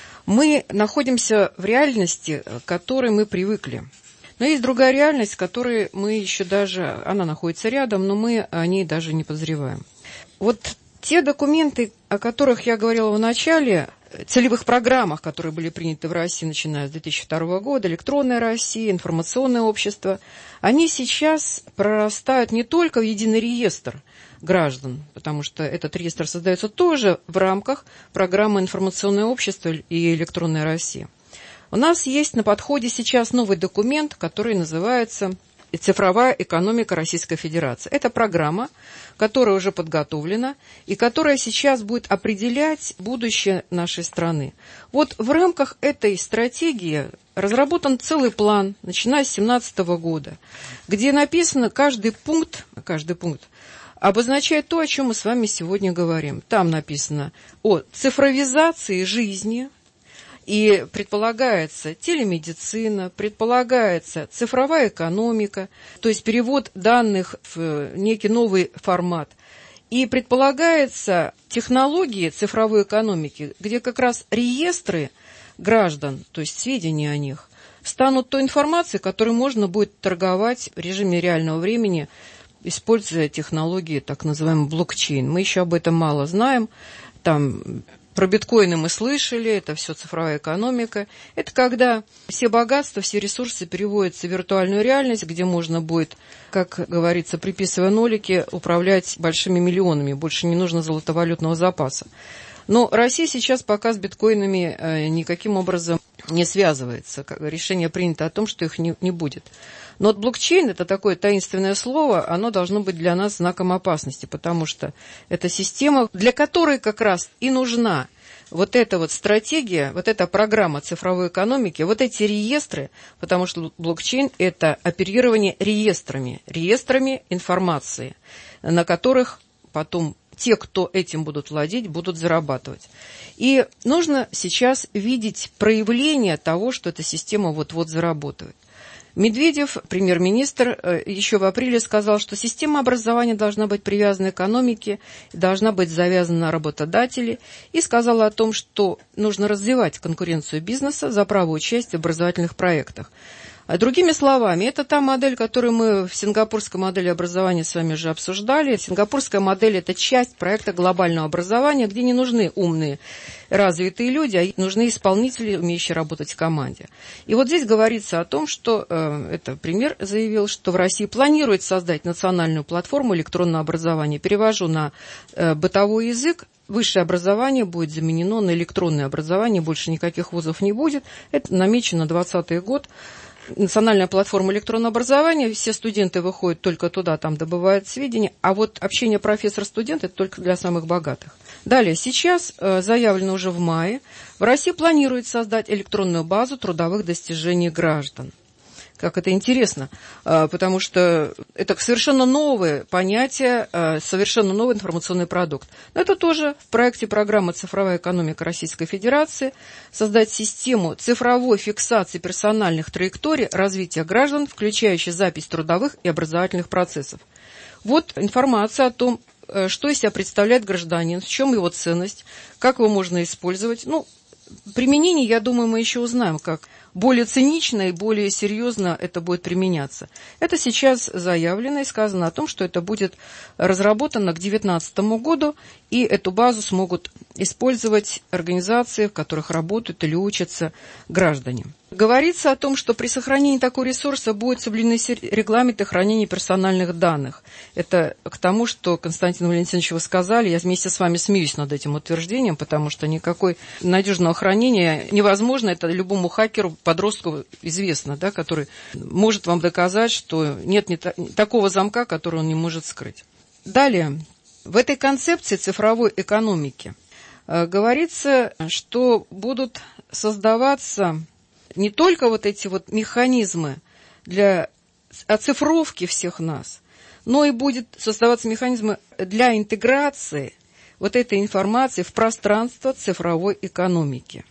Мы находимся в реальности, к которой мы привыкли. Но есть другая реальность, которой мы еще даже, она находится рядом, но мы о ней даже не подозреваем. Вот те документы, о которых я говорила в начале, целевых программах, которые были приняты в России, начиная с две тысячи второго года, электронная Россия, информационное общество, они сейчас прорастают не только в единый реестр граждан, потому что этот реестр создается тоже в рамках программы информационное общество и электронная Россия. У нас есть на подходе сейчас новый документ, который называется цифровая экономика Российской Федерации. Это программа, которая уже подготовлена и которая сейчас будет определять будущее нашей страны. Вот в рамках этой стратегии разработан целый план, начиная с две тысячи семнадцатого года, где написано каждый пункт, каждый пункт обозначает то, о чем мы с вами сегодня говорим. Там написано о цифровизации жизни, и предполагается телемедицина, предполагается цифровая экономика, то есть перевод данных в некий новый формат. И предполагается технологии цифровой экономики, где как раз реестры граждан, то есть сведения о них, станут той информацией, которой можно будет торговать в режиме реального времени, используя технологии так называемый блокчейн. Мы еще об этом мало знаем. Там про биткоины мы слышали, это все цифровая экономика. Это когда все богатства, все ресурсы переводятся в виртуальную реальность, где можно будет, как говорится, приписывая нолики, управлять большими миллионами. Больше не нужно золотовалютного запаса. Но Россия сейчас пока с биткоинами никаким образом не связывается. Решение принято о том, что их не, не будет. Но вот блокчейн – это такое таинственное слово, оно должно быть для нас знаком опасности, потому что это система, для которой как раз и нужна вот эта вот стратегия, вот эта программа цифровой экономики, вот эти реестры, потому что блокчейн – это оперирование реестрами, реестрами информации, на которых потом те, кто этим будут владеть, будут зарабатывать. И нужно сейчас видеть проявление того, что эта система вот-вот заработает. Медведев, премьер-министр, еще в апреле сказал, что система образования должна быть привязана к экономике, должна быть завязана на работодателей, и сказал о том, что нужно развивать конкуренцию бизнеса за право участия в образовательных проектах. А другими словами, это та модель, которую мы в сингапурской модели образования с вами же обсуждали. Сингапурская модель – это часть проекта глобального образования, где не нужны умные, развитые люди, а нужны исполнители, умеющие работать в команде. И вот здесь говорится о том, что, э, это премьер заявил, что в России планирует создать национальную платформу электронного образования. Перевожу на э, бытовой язык. Высшее образование будет заменено на электронное образование, больше никаких вузов не будет. Это намечено на двадцатый год. Национальная платформа электронного образования, все студенты выходят только туда, там добывают сведения, а вот общение профессор-студент – это только для самых богатых. Далее, сейчас, заявлено уже в мае, в России планирует создать электронную базу трудовых достижений граждан. Как это интересно, потому что это совершенно новое понятие, совершенно новый информационный продукт. Но это тоже в проекте программы «Цифровая экономика Российской Федерации» создать систему цифровой фиксации персональных траекторий развития граждан, включающей запись трудовых и образовательных процессов. Вот информация о том, что из себя представляет гражданин, в чем его ценность, как его можно использовать. Ну, применение, я думаю, мы еще узнаем, как более цинично и более серьезно это будет применяться. Это сейчас заявлено и сказано о том, что это будет разработано к две тысячи девятнадцатому году, и эту базу смогут использовать организации, в которых работают или учатся граждане. Говорится о том, что при сохранении такого ресурса будут соблюдены регламенты хранения персональных данных. Это к тому, что, Константин Валентинович, вы сказали, я вместе с вами смеюсь над этим утверждением, потому что никакой надежного хранения невозможно, это любому хакеру, подростку известно, да, который может вам доказать, что нет не та- такого замка, который он не может скрыть. Далее, в этой концепции цифровой экономики э, говорится, что будут создаваться не только вот эти вот механизмы для оцифровки всех нас, но и будет создаваться механизмы для интеграции вот этой информации в пространство цифровой экономики.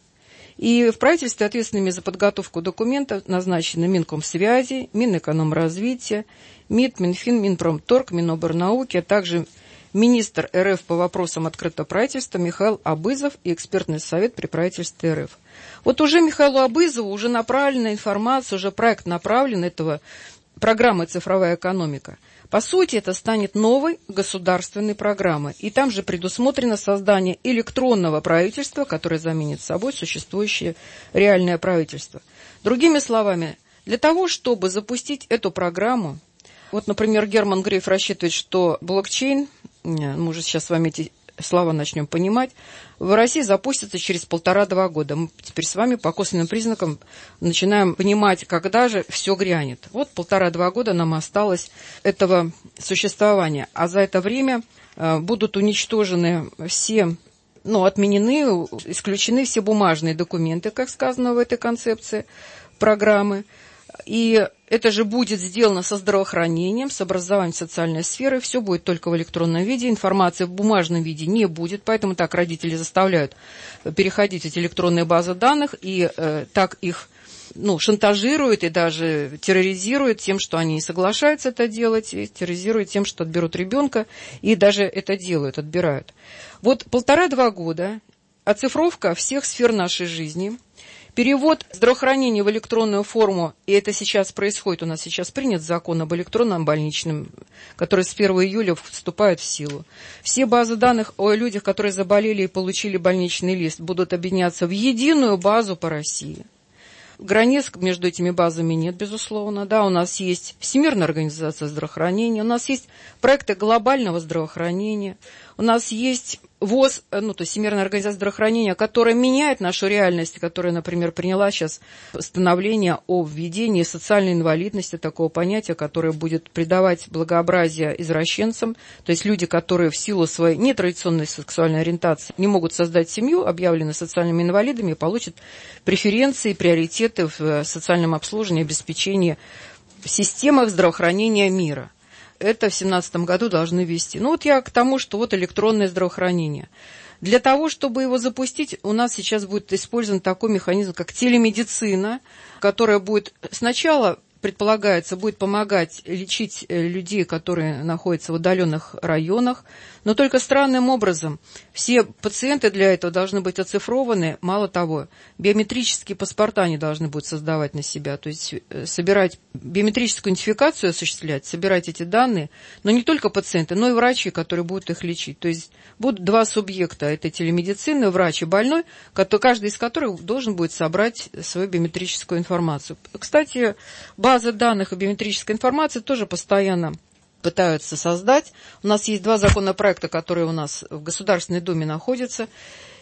И в правительстве ответственными за подготовку документов назначены Минкомсвязи, Минэкономразвития, МИД, Минфин, Минпромторг, Миноборнауки, а также министр РФ по вопросам открытого правительства Михаил Абызов и экспертный совет при правительстве РФ. Вот уже Михаилу Абызову уже направлена информация, уже проект направлен этого программы «Цифровая экономика». По сути, это станет новой государственной программой. И там же предусмотрено создание электронного правительства, которое заменит собой существующее реальное правительство. Другими словами, для того, чтобы запустить эту программу, вот, например, Герман Греф рассчитывает, что блокчейн, мы уже сейчас с вами эти слова начнем понимать, в России запустится через полтора-два года. Мы теперь с вами по косвенным признакам начинаем понимать, когда же все грянет. Вот полтора-два года нам осталось этого существования. А за это время будут уничтожены все, ну, отменены, исключены все бумажные документы, как сказано в этой концепции программы. И это же будет сделано со здравоохранением, с образованием социальной сферы. Все будет только в электронном виде. Информации в бумажном виде не будет. Поэтому так родители заставляют переходить в эти электронные базы данных и э, так их ну, шантажируют и даже терроризируют тем, что они не соглашаются это делать, и терроризируют тем, что отберут ребенка, и даже это делают, отбирают. Вот полтора-два года оцифровка всех сфер нашей жизни, перевод здравоохранения в электронную форму, и это сейчас происходит, у нас сейчас принят закон об электронном больничном, который с первого июля вступает в силу. Все базы данных о людях, которые заболели и получили больничный лист, будут объединяться в единую базу по России. Границ между этими базами нет, безусловно. Да, у нас есть Всемирная организация здравоохранения, у нас есть проекты глобального здравоохранения, у нас есть ВОЗ, ну, то есть Всемирная организация здравоохранения, которая меняет нашу реальность, которая, например, приняла сейчас постановление о введении социальной инвалидности, такого понятия, которое будет придавать благообразие извращенцам, то есть люди, которые в силу своей нетрадиционной сексуальной ориентации не могут создать семью, объявлены социальными инвалидами, получат преференции, приоритеты в социальном обслуживании, обеспечении в системах здравоохранения мира. Это в две тысячи семнадцатом году должны ввести. Ну вот я к тому, что вот электронное здравоохранение. Для того, чтобы его запустить, у нас сейчас будет использован такой механизм, как телемедицина, которая будет сначала, предполагается, будет помогать лечить людей, которые находятся в отдаленных районах, но только странным образом. Все пациенты для этого должны быть оцифрованы. Мало того, биометрические паспорта они должны будут создавать на себя, то есть собирать биометрическую идентификацию, осуществлять, собирать эти данные, но не только пациенты, но и врачи, которые будут их лечить. То есть будут два субъекта этой телемедицины, врач и больной, каждый из которых должен будет собрать свою биометрическую информацию. Кстати, базы данных и биометрической информации тоже постоянно пытаются создать. У нас есть два законопроекта, которые у нас в Государственной Думе находятся.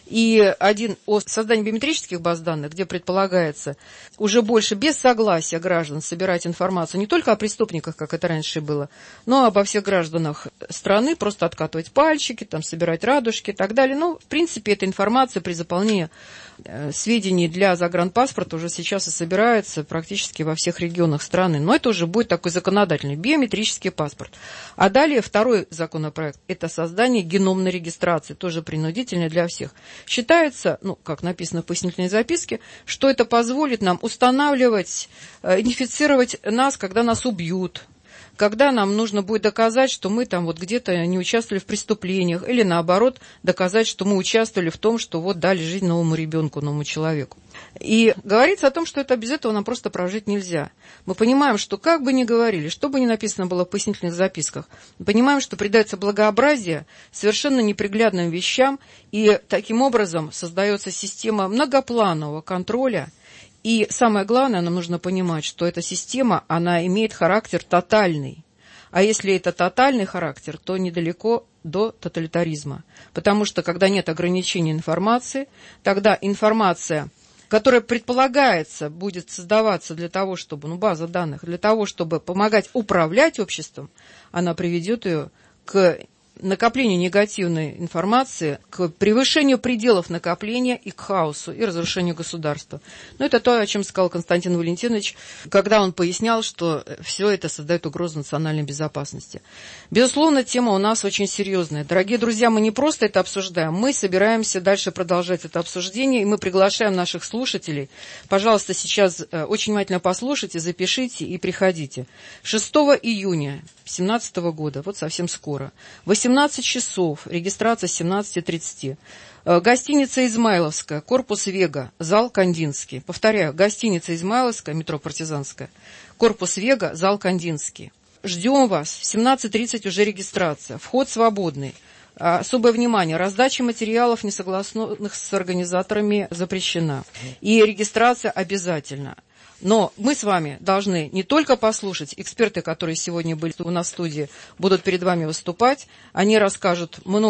И один о создании биометрических баз данных, где предполагается уже больше без согласия граждан собирать информацию не только о преступниках, как это раньше было, но обо всех гражданах страны, просто откатывать пальчики, там, собирать радужки и так далее. Ну, в принципе, эта информация при заполнении э, сведений для загранпаспорта уже сейчас и собирается практически во всех регионах страны. Но это уже будет такой законодательный биометрический паспорт. А далее второй законопроект – это создание геномной регистрации, тоже принудительной для всех. Считается, ну, как написано в пояснительной записке, что это позволит нам устанавливать, идентифицировать нас, когда нас убьют, когда нам нужно будет доказать, что мы там вот где-то не участвовали в преступлениях, или наоборот, доказать, что мы участвовали в том, что вот дали жизнь новому ребенку, новому человеку. И говорится о том, что это без этого нам просто прожить нельзя. Мы понимаем, что как бы ни говорили, что бы ни написано было в пояснительных записках, мы понимаем, что придается благообразие совершенно неприглядным вещам, и таким образом создается система многопланового контроля. И самое главное, нам нужно понимать, что эта система, она имеет характер тотальный. А если это тотальный характер, то недалеко до тоталитаризма. Потому что, когда нет ограничений информации, тогда информация, которая предполагается, будет создаваться для того, чтобы, ну, база данных, для того, чтобы помогать управлять обществом, она приведет ее к накоплению негативной информации, к превышению пределов накопления и к хаосу, и разрушению государства. Но это то, о чем сказал Константин Валентинович, когда он пояснял, что все это создает угрозу национальной безопасности. Безусловно, тема у нас очень серьезная. Дорогие друзья, мы не просто это обсуждаем, мы собираемся дальше продолжать это обсуждение, и мы приглашаем наших слушателей. Пожалуйста, сейчас очень внимательно послушайте, запишите и приходите. шестого июня две тысячи семнадцатого года, вот совсем скоро, восемнадцать часов, регистрация с семнадцати тридцати. Гостиница «Измайловская», корпус «Вега», зал «Кандинский». Повторяю, гостиница «Измайловская», метро «Партизанская», корпус «Вега», зал «Кандинский». Ждем вас, в семнадцать тридцать уже регистрация, вход свободный. Особое внимание, раздача материалов, несогласных с организаторами, запрещена. И регистрация обязательна. Но мы с вами должны не только послушать, эксперты, которые сегодня были у нас в студии, будут перед вами выступать, они расскажут много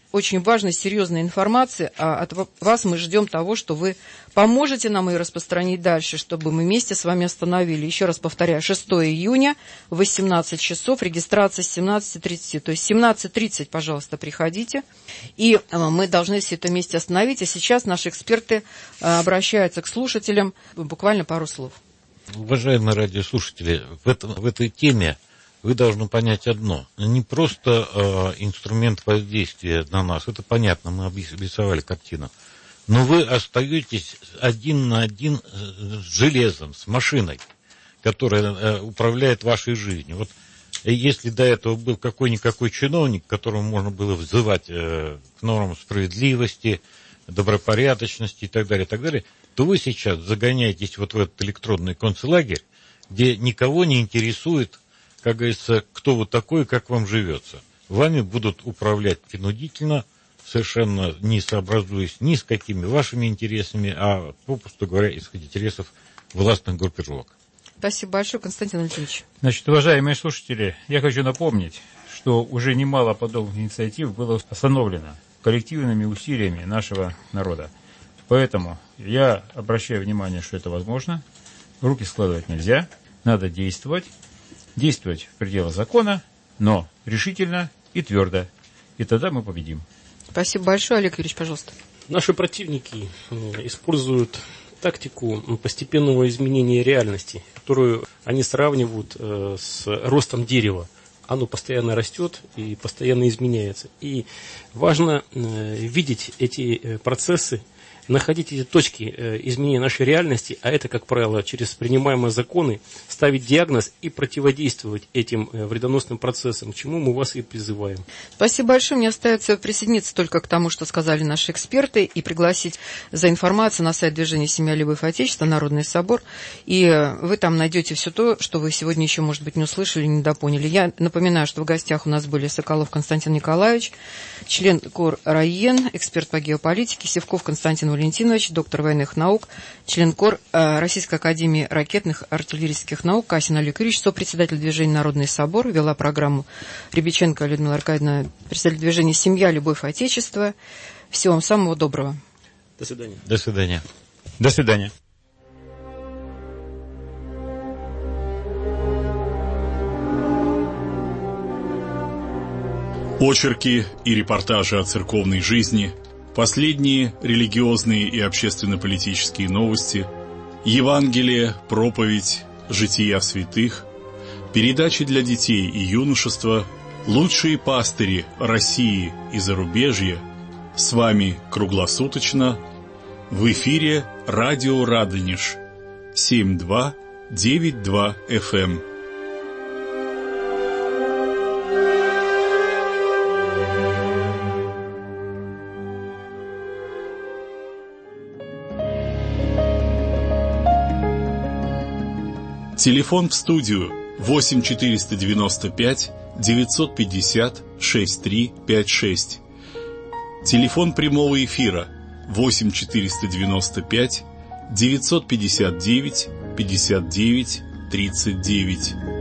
очень важной, серьезной информации, а от вас мы ждем того, что вы поможете нам ее распространить дальше, чтобы мы вместе с вами остановили. Еще раз повторяю, шестого июня, восемнадцать часов, регистрация с семнадцати тридцати. То есть семнадцать тридцать, пожалуйста, приходите, и мы должны все это вместе остановить. А сейчас наши эксперты обращаются к слушателям. Буквально пару слов. Уважаемые радиослушатели, в, этом, в этой теме вы должны понять одно. Не просто э, инструмент воздействия на нас, это понятно, мы обрисовали картину. Но вы остаетесь один на один с железом, с машиной, которая э, управляет вашей жизнью. Вот если до этого был какой-никакой чиновник, которому можно было взывать э, к нормам справедливости, добропорядочности и так далее, и так далее, то вы сейчас загоняетесь вот в этот электронный концлагерь, где никого не интересует, как говорится, кто вы такой и как вам живется. Вами будут управлять принудительно, совершенно не сообразуясь ни с какими вашими интересами, а, попросту говоря, из интересов властных группировок. Спасибо большое, Константин Валентинович. Значит, уважаемые слушатели, я хочу напомнить, что уже немало подобных инициатив было остановлено коллективными усилиями нашего народа. Поэтому я обращаю внимание, что это возможно. Руки складывать нельзя, надо действовать. Действовать в пределах закона, но решительно и твердо. И тогда мы победим. Спасибо большое. Олег Юрьевич, пожалуйста. Наши противники используют тактику постепенного изменения реальности, которую они сравнивают с ростом дерева. Оно постоянно растет и постоянно изменяется. И важно видеть эти процессы, находить эти точки изменения нашей реальности, а это, как правило, через принимаемые законы, ставить диагноз и противодействовать этим вредоносным процессам, к чему мы вас и призываем. Спасибо большое. Мне остается присоединиться только к тому, что сказали наши эксперты, и пригласить за информацию на сайт движения «Семья, любовь, Отечество», Народный собор. И вы там найдете все то, что вы сегодня еще, может быть, не услышали, не допоняли. Я напоминаю, что в гостях у нас были Соколов Константин Николаевич, член КОР РАЕН, эксперт по геополитике, Севков Константин Валентинович, доктор военных наук, член КОР Российской академии ракетных артиллерийских наук, Касин Олег Юрьевич, сопредседатель движения «Народный собор», вела программу Рябиченко Людмила Аркадьевна, председатель движения «Семья, любовь, Отечество». Всего вам самого доброго. До свидания. До свидания. До свидания. Очерки и репортажи о церковной жизни, последние религиозные и общественно-политические новости, Евангелие, проповедь, жития святых, передачи для детей и юношества, лучшие пастыри России и зарубежья. С вами круглосуточно в эфире радио Радонеж семь два девять два эф эм. Телефон в студию восемь четыреста девяносто пять девятьсот пятьдесят шестьдесят три пятьдесят шесть. Телефон прямого эфира восемь четыреста девяносто пять девятьсот пятьдесят девять пятьдесят девять тридцать девять.